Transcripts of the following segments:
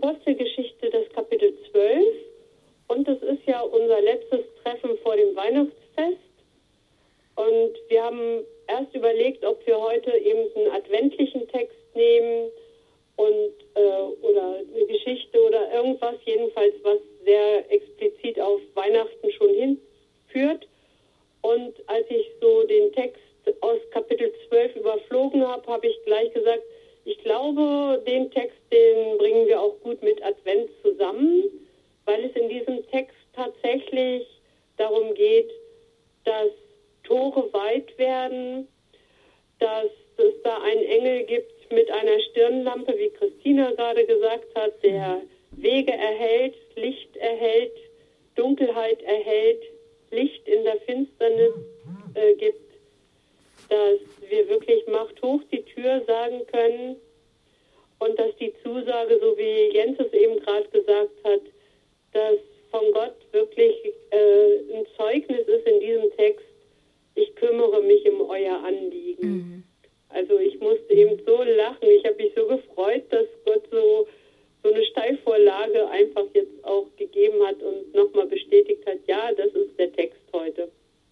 Apostelgeschichte, das Kapitel 12. Und das ist ja unser letztes Treffen vor dem Weihnachtsfest. Und wir haben erst überlegt, ob wir heute eben einen adventlichen Text nehmen und oder eine Geschichte oder irgendwas, jedenfalls was sehr explizit auf Weihnachten schon hinführt. Und als ich so den Text aus Kapitel 12 überflogen habe, habe ich gleich gesagt, ich glaube, den Text, den bringen wir auch gut mit Advent zusammen, weil es in diesem Text tatsächlich darum geht, dass Tore weit werden, dass es da einen Engel gibt mit einer Stirnlampe, wie Christina gerade gesagt hat, der Wege erhellt, Licht erhellt, Dunkelheit erhellt, Licht in der Finsternis gibt, dass wir wirklich Macht hoch die Tür sagen können und dass die Zusage, so wie Jens es eben gerade gesagt hat, dass von Gott wirklich ein Zeugnis ist in diesem Text, ich kümmere mich um euer Anliegen. Mhm. Also ich musste eben so lachen, ich habe mich so gefreut, dass Gott so eine Steilvorlage einfach jetzt auch gegeben hat und nochmal bestätigt hat, ja, das ist der Text heute.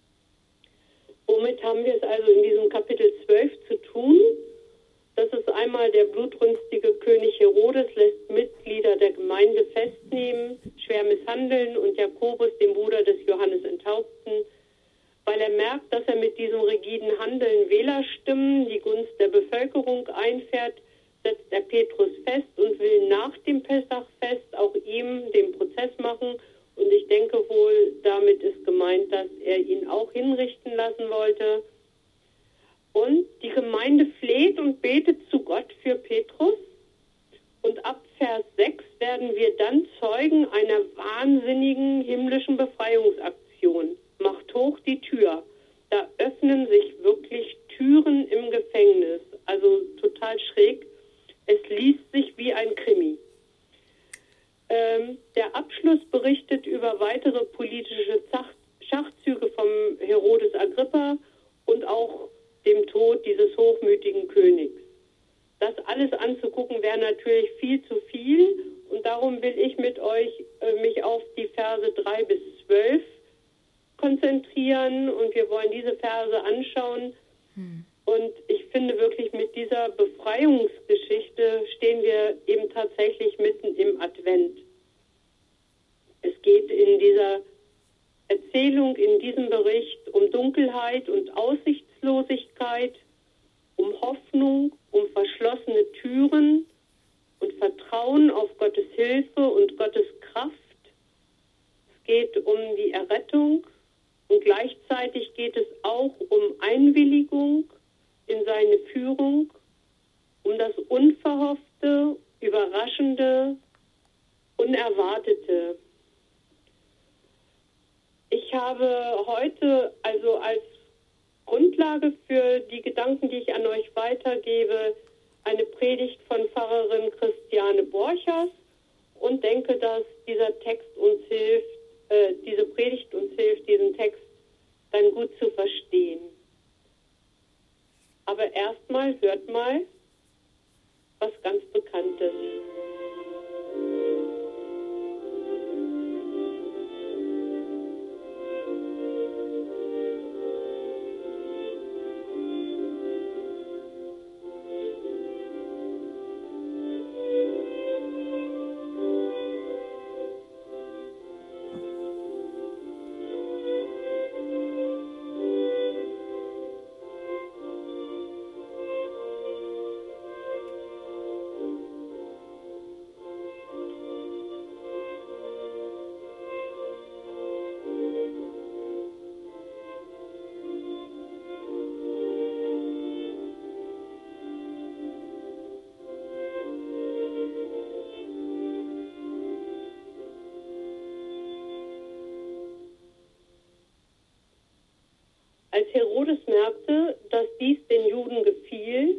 Womit haben wir es also in diesem Kapitel 12 zu tun? Das ist einmal der blutrünstige König Herodes lässt Mitglieder der Gemeinde festnehmen, schwer misshandeln und Jakobus, den Bruder des Johannes, enthaupten. Weil er merkt, dass er mit diesem rigiden Handeln Wählerstimmen, die Gunst der Bevölkerung einfährt, setzt er Petrus fest und will nach dem Pessachfest auch ihm den Prozess machen. Und ich denke wohl, damit ist gemeint, dass er ihn auch hinrichten lassen wollte. Und die Gemeinde fleht und betet zu Gott für Petrus. Und ab Vers 6 werden wir dann Zeugen einer wahnsinnigen himmlischen Befreiungsaktion. Macht hoch die Tür. Da öffnen sich wirklich Türen im Gefängnis. Also total schräg. Es liest sich wie ein Krimi. Der Abschluss berichtet über weitere politische Schachzüge vom Herodes Agrippa und auch dem Tod dieses hochmütigen Königs. Das alles anzugucken wäre natürlich viel zu viel und darum will ich mit euch mich auf die Verse 3 bis 12 konzentrieren und wir wollen diese Verse anschauen. Und ich finde wirklich, mit dieser Befreiungsgeschichte stehen wir eben tatsächlich mitten im Advent. Es geht in dieser Erzählung, in diesem Bericht um Dunkelheit und Aussichtslosigkeit, um Hoffnung, um verschlossene Türen und Vertrauen auf Gottes Hilfe und Gottes Kraft. Es geht um die Errettung und gleichzeitig geht es auch um Einwilligung in seine Führung, um das Unverhoffte, Überraschende, Unerwartete. Ich habe heute also als Grundlage für die Gedanken, die ich an euch weitergebe, eine Predigt von Pfarrerin Christiane Borchers und denke, dass dieser Text uns hilft, diese Predigt uns hilft, diesen Text dann gut zu verstehen. Aber erstmal hört mal was ganz Bekanntes. Als Herodes merkte, dass dies den Juden gefiel,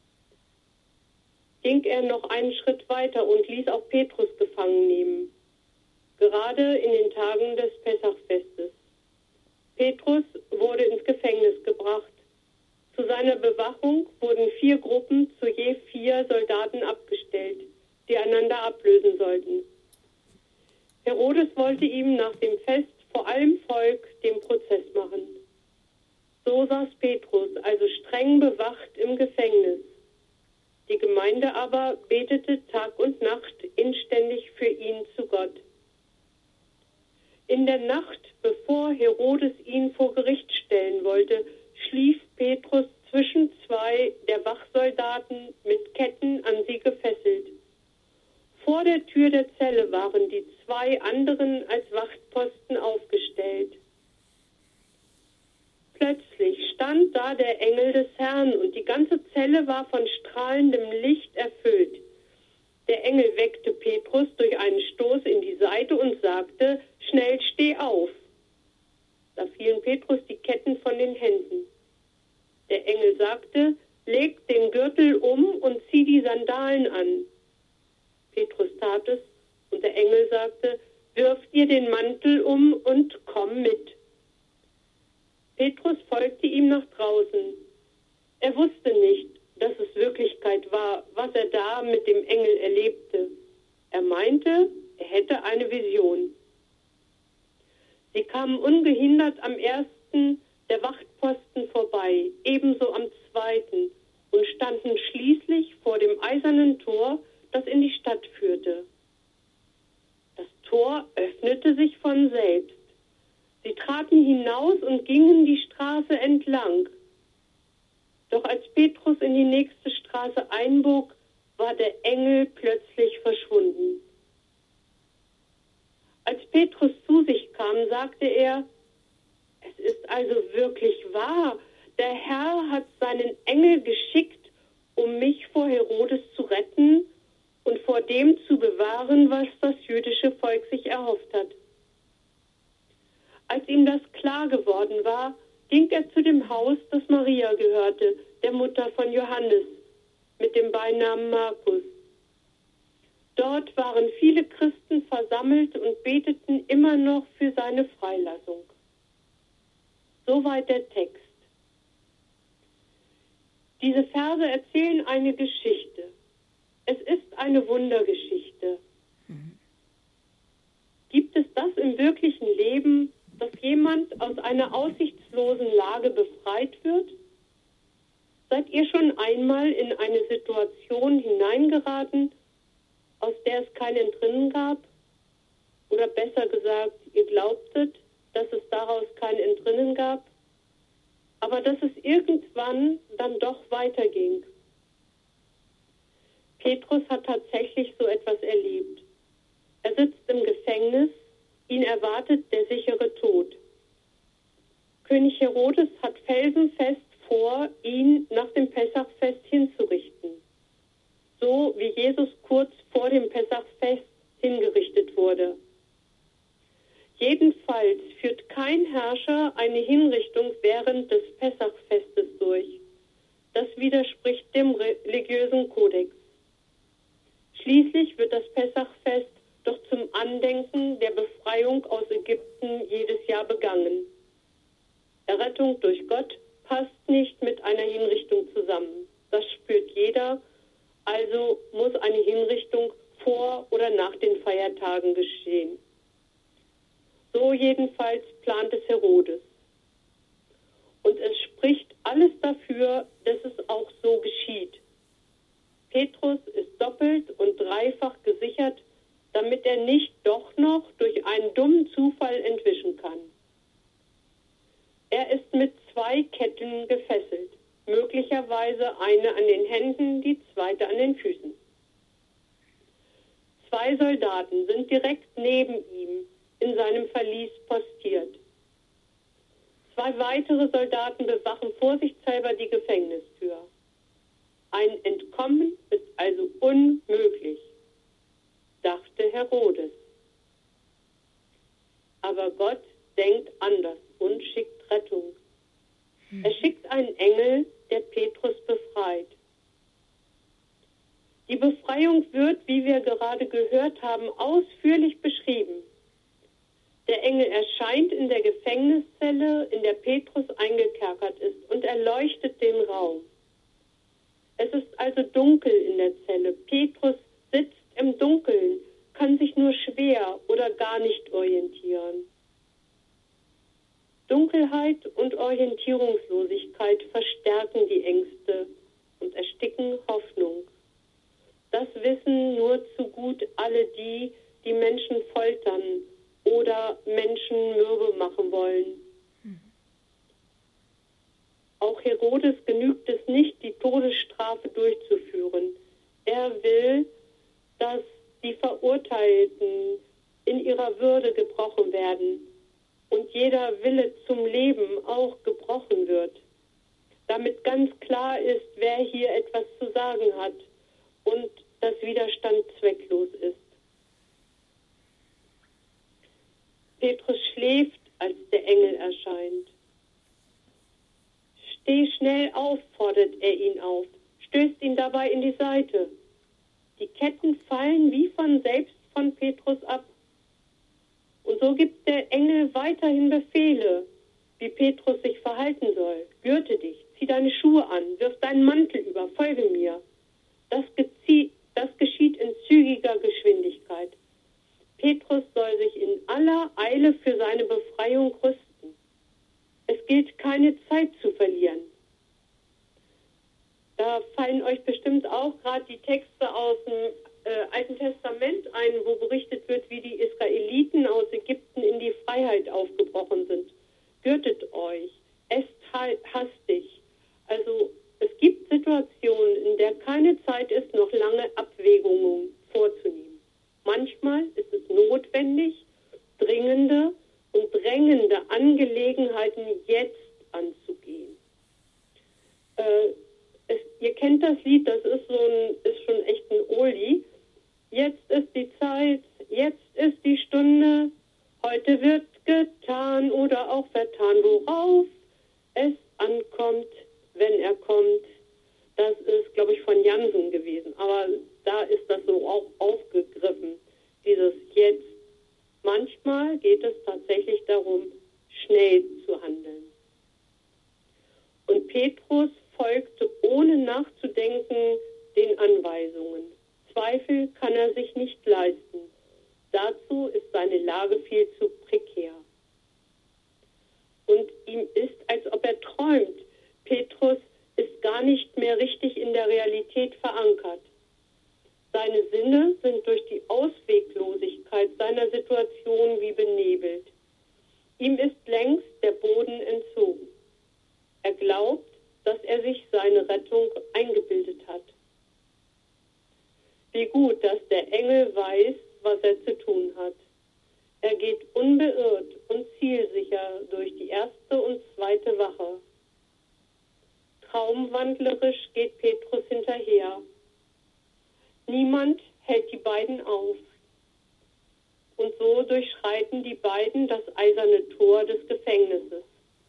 ging er noch einen Schritt weiter und ließ auch Petrus gefangen nehmen, gerade in den Tagen des Pessachfestes. Petrus wurde ins Gefängnis gebracht. Zu seiner Bewachung wurden 4 Gruppen zu je 4 Soldaten abgestellt, die einander ablösen sollten. sollte ihm nach dem Fest vor allem Volk den Prozess machen. So saß Petrus, also streng bewacht im Gefängnis. Die Gemeinde aber betete Tag und Nacht inständig für ihn zu Gott. In der Nacht, bevor Herodes ihn vor Gericht stellen wollte, schlief Petrus zwischen zwei der Wachsoldaten mit Ketten an sie gefesselt. Vor der Tür der Zelle waren die zwei anderen als Wachtposten aufgestellt. Plötzlich stand da der Engel des Herrn und die ganze Zelle war von strahlendem Licht erfüllt. Der Engel weckte Petrus durch einen Stoß in die Seite und sagte: Schnell, steh auf. Da fielen Petrus die Ketten von den Händen. Der Engel sagte: Leg den Gürtel um und zieh die Sandalen an. Petrus tat es und der Engel sagte: Wirf dir den Mantel um und komm mit. Petrus folgte ihm nach draußen. Er wusste nicht, dass es Wirklichkeit war, was er da mit dem Engel erlebte. Er meinte, er hätte eine Vision. Sie kamen ungehindert am ersten der Wachtposten vorbei, ebenso am zweiten, und standen schließlich vor dem eisernen Tor, das in die Stadt führte. Das Tor öffnete sich von selbst. Sie traten hinaus und gingen die Straße entlang. Doch als Petrus in die nächste Straße einbog, war der Engel plötzlich verschwunden. Als Petrus zu sich kam, sagte er: Es ist also wirklich wahr, der Herr hat seinen Engel geschickt, um mich vor Herodes zu retten und vor dem zu bewahren, was das jüdische Volk sich erhofft hat. Als ihm das klar geworden war, ging er zu dem Haus, das Maria gehörte, der Mutter von Johannes, mit dem Beinamen Markus. Dort waren viele Christen versammelt und beteten immer noch für seine Freilassung. Soweit der Text. Diese Verse erzählen eine Geschichte. Es ist eine Wundergeschichte. Gibt es das im wirklichen Leben, dass jemand aus einer aussichtslosen Lage befreit wird? Seid ihr schon einmal in eine Situation hineingeraten, aus der es kein Entrinnen gab? Oder besser gesagt, ihr glaubtet, dass es daraus kein Entrinnen gab, aber dass es irgendwann dann doch weiterging? Petrus hat tatsächlich so etwas erlebt. Er sitzt im Gefängnis, ihn erwartet der sichere Tod. König Herodes hat felsenfest vor, ihn nach dem Pessachfest hinzurichten. So wie Jesus kurz vor dem Pessachfest hingerichtet wurde. Jedenfalls führt kein Herrscher eine Hinrichtung während des Pessachfestes durch. Das widerspricht dem religiösen Kodex. Schließlich wird das Pessachfest doch zum Andenken der Befreiung aus Ägypten jedes Jahr begangen. Errettung durch Gott passt nicht mit einer Hinrichtung zusammen. Das spürt jeder, also muss eine Hinrichtung vor oder nach den Feiertagen geschehen. So jedenfalls plant es Herodes. Und es spricht alles dafür, dass es auch so geschieht. Petrus ist doppelt und dreifach gesichert, damit er nicht doch noch durch einen dummen Zufall entwischen kann. Er ist mit 2 Ketten gefesselt, möglicherweise eine an den Händen, die zweite an den Füßen. 2 Soldaten sind direkt neben ihm in seinem Verlies postiert. 2 weitere Soldaten bewachen vorsichtshalber die Gefängnistür. Ein Entkommen ist also unmöglich, dachte Herodes. Aber Gott denkt anders und schickt Rettung. Er schickt einen Engel, der Petrus befreit. Die Befreiung wird, wie wir gerade gehört haben, ausführlich beschrieben. Der Engel erscheint in der Gefängniszelle, in der Petrus eingekerkert ist, und erleuchtet den Raum. Es ist also dunkel in der Zelle. Petrus sitzt im Dunkeln, kann sich nur schwer oder gar nicht orientieren. wissen nur zu gut alle die, die Menschen foltern oder Menschen mürbe machen wollen. Auch Herodes genügt es nicht, die Todesstrafe durchzuführen. Er will, dass die Verurteilten in ihrer Würde gebrochen werden und jeder Wille zum Leben auch gebrochen wird, damit ganz klar ist, wer hier etwas zu sagen hat und dass Widerstand zwecklos ist. Petrus schläft, als der Engel erscheint. Steh schnell auf, fordert er ihn auf, stößt ihn dabei in die Seite. Die Ketten fallen wie von selbst von Petrus ab. Und so gibt der Engel weiterhin Befehle, wie Petrus sich verhalten soll. Gürte dich, zieh deine Schuhe an, wirf deinen Mantel über, folge mir. Das geschieht in zügiger Geschwindigkeit. Petrus soll sich in aller Eile für seine Befreiung rüsten. Es gilt, keine Zeit zu verlieren. Da fallen euch bestimmt auch gerade die Texte aus dem Alten Testament ein, wo berichtet wird, wie die Israeliten aus Ägypten in die Freiheit aufgebrochen sind. Gürtet euch, esst hastig. Also es gibt Situationen, in der keine Zeit ist, noch lange Abwägungen vorzunehmen. Manchmal ist es notwendig, dringende und drängende Angelegenheiten jetzt anzugehen. Ihr kennt das Lied, das ist schon echt ein Oldie. Jetzt ist die Zeit, jetzt ist die Stunde, heute wird getan oder auch vertan, worauf es ankommt, wenn er kommt. Das ist, glaube ich, von Jansen gewesen, aber da ist das so auch aufgegriffen, dieses Jetzt. Manchmal geht es tatsächlich darum, schnell zu handeln. Und Petrus folgte ohne nachzudenken den Anweisungen. Zweifel kann er sich nicht leisten. Dazu ist seine Lage viel zu prekär. Und ihm ist, als ob er träumt. Petrus ist gar nicht mehr richtig in der Realität verankert. Seine Sinne sind durch die Ausweglosigkeit seiner Situation wie benebelt. Ihm ist längst der Boden entzogen. Er glaubt, dass er sich seine Rettung eingebildet hat. Wie gut, dass der Engel weiß, was er zu tun hat. Er geht unbeirrt und zielsicher durch die erste und zweite Wache. Traumwandlerisch geht Petrus hinterher. Niemand hält die beiden auf. Und so durchschreiten die beiden das eiserne Tor des Gefängnisses.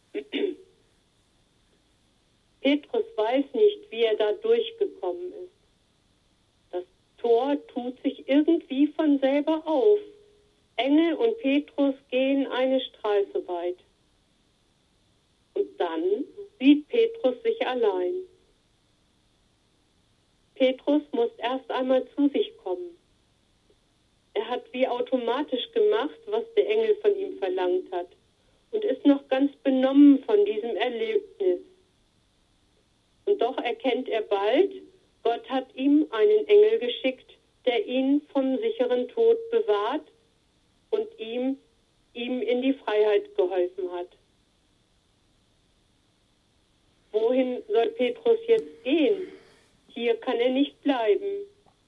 Petrus weiß nicht, wie er da durchgekommen ist. Das Tor tut sich irgendwie von selber auf. Engel und Petrus gehen eine Straße weit. Und dann sieht Petrus sich allein. Petrus muss erst einmal zu sich kommen. Er hat wie automatisch gemacht, was der Engel von ihm verlangt hat und ist noch ganz benommen von diesem Erlebnis. Und doch erkennt er bald, Gott hat ihm einen Engel geschickt, der ihn vom sicheren Tod bewahrt und ihm in die Freiheit geholfen hat. Wohin soll Petrus jetzt gehen? Hier kann er nicht bleiben.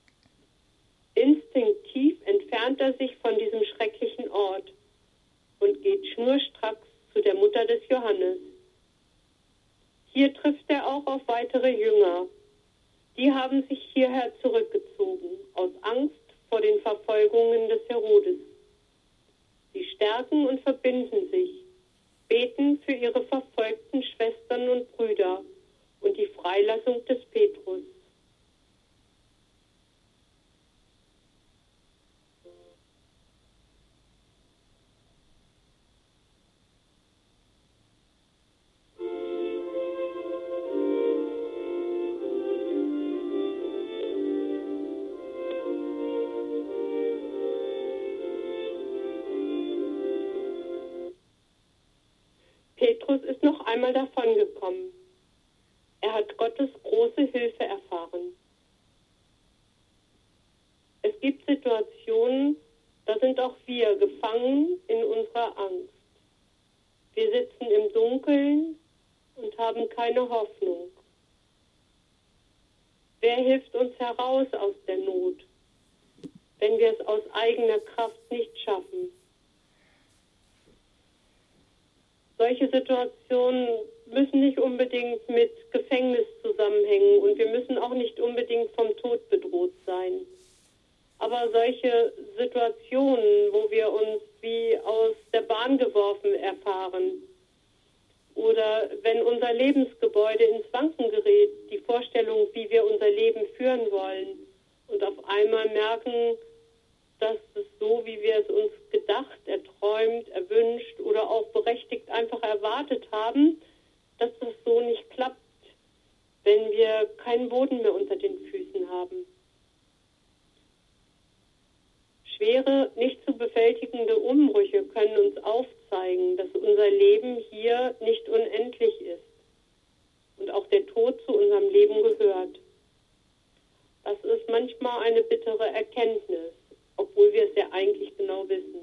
Instinktiv entfernt er sich von diesem schrecklichen Ort und geht schnurstracks zu der Mutter des Johannes. Hier trifft er auch auf weitere Jünger. Die haben sich hierher zurückgezogen, aus Angst vor den Verfolgungen des Herodes. Sie stärken und verbinden sich, beten für ihre verfolgten Schwestern und Brüder und die Freilassung des Petrus. Petrus ist noch einmal davongekommen. Er hat Gottes große Hilfe erfahren. gibt Situationen, da sind auch wir gefangen in unserer Angst. Wir sitzen im Dunkeln und haben keine Hoffnung. Wer hilft uns heraus aus der Not, wenn wir es aus eigener Kraft nicht schaffen? Solche Situationen müssen nicht unbedingt mit Gefängnis zusammenhängen und wir müssen auch nicht unbedingt vom Tod bedroht sein. Aber solche Situationen, wo wir uns wie aus der Bahn geworfen erfahren oder wenn unser Lebensgebäude ins Wanken gerät, die Vorstellung, wie wir unser Leben führen wollen und auf einmal merken, dass es so, wie wir es uns gedacht, erträumt, erwünscht oder auch berechtigt einfach erwartet haben, dass das so nicht klappt, wenn wir keinen Boden mehr unter den Füßen haben. Schwere, nicht zu bewältigende Umbrüche können uns aufzeigen, dass unser Leben hier nicht unendlich ist und auch der Tod zu unserem Leben gehört. Das ist manchmal eine bittere Erkenntnis, obwohl wir es ja eigentlich genau wissen.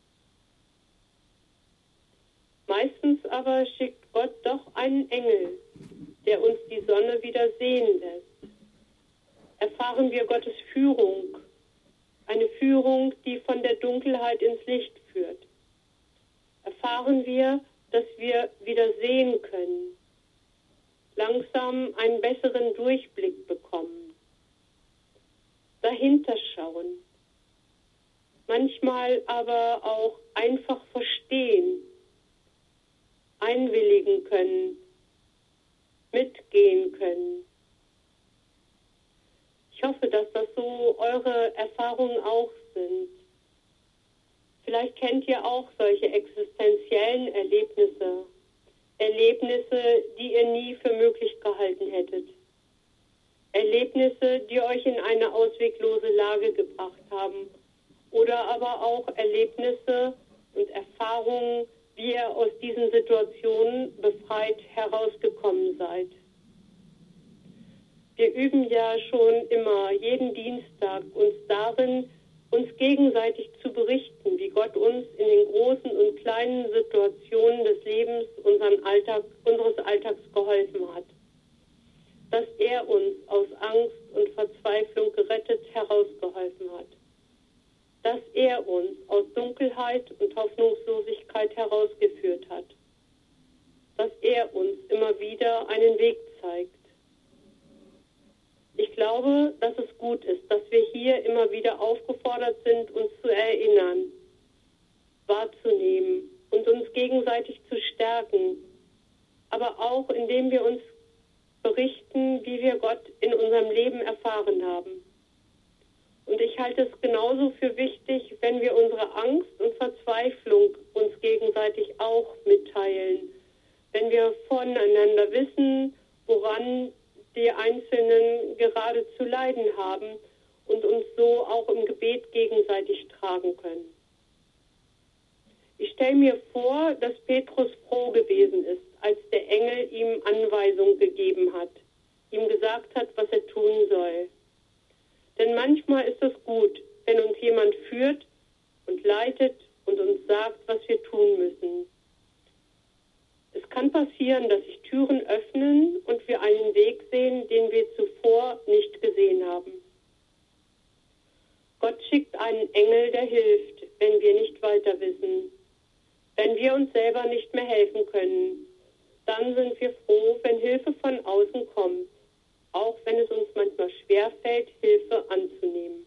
Meistens aber schickt Gott doch einen Engel, der uns die Sonne wieder sehen lässt. Erfahren wir Gottes Führung, eine Führung, die von der Dunkelheit ins Licht führt. Erfahren wir, dass wir wieder sehen können, langsam einen besseren Durchblick bekommen, dahinter schauen, manchmal aber auch einfach verstehen, einwilligen können, mitgehen können. Ich hoffe, dass das so eure Erfahrungen auch sind. Vielleicht kennt ihr auch solche existenziellen Erlebnisse. Erlebnisse, die ihr nie für möglich gehalten hättet. Erlebnisse, die euch in eine ausweglose Lage gebracht haben. Oder aber auch Erlebnisse und Erfahrungen, wie ihr aus diesen Situationen befreit herausgekommen seid. Wir üben ja schon immer jeden Dienstag uns darin, uns gegenseitig zu berichten, wie Gott uns in den großen und kleinen Situationen des Lebens, unseres Alltags geholfen hat. Dass er uns aus Angst und Verzweiflung gerettet herausgeholfen hat. Dass er uns aus Dunkelheit und Hoffnungslosigkeit herausgeführt hat. Dass er uns immer wieder einen Weg zeigt. Ich glaube, dass es gut ist, dass wir hier immer wieder aufgefordert sind, uns zu erinnern, wahrzunehmen und uns gegenseitig zu stärken, aber auch indem wir uns berichten, wie wir Gott in unserem Leben erfahren haben. Und ich halte es genauso für wichtig, wenn wir unsere Angst und Verzweiflung uns gegenseitig auch mitteilen, wenn wir voneinander wissen, woran die Einzelnen gerade zu leiden haben und uns so auch im Gebet gegenseitig tragen können. Ich stelle mir vor, dass Petrus froh gewesen ist, als der Engel ihm Anweisung gegeben hat, ihm gesagt hat, was er tun soll. Denn manchmal ist es gut, wenn uns jemand führt und leitet und uns sagt, was wir tun müssen. Es kann passieren, dass sich Türen öffnen und wir einen Weg sehen, den wir zuvor nicht gesehen haben. Gott schickt einen Engel, der hilft, wenn wir nicht weiter wissen. Wenn wir uns selber nicht mehr helfen können, dann sind wir froh, wenn Hilfe von außen kommt, auch wenn es uns manchmal schwerfällt, Hilfe anzunehmen.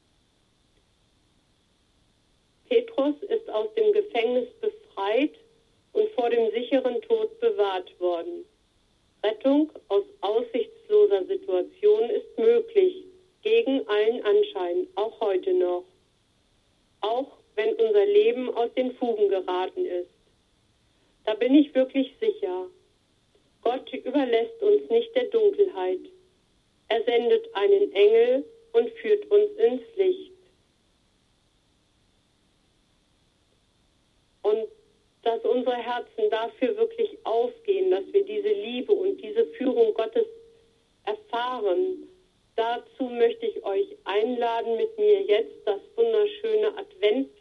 Petrus ist aus dem Gefängnis befreit und vor dem sicheren Tod bewahrt worden. Rettung aus aussichtsloser Situation ist möglich, gegen allen Anschein, auch heute noch. Auch wenn unser Leben aus den Fugen geraten ist. Da bin ich wirklich sicher. Gott überlässt uns nicht der Dunkelheit. Er sendet einen Engel und führt uns ins Licht. Und dass unsere Herzen dafür wirklich aufgehen, dass wir diese Liebe und diese Führung Gottes erfahren, dazu möchte ich euch einladen. einladen, mit mir jetzt das wunderschöne Advent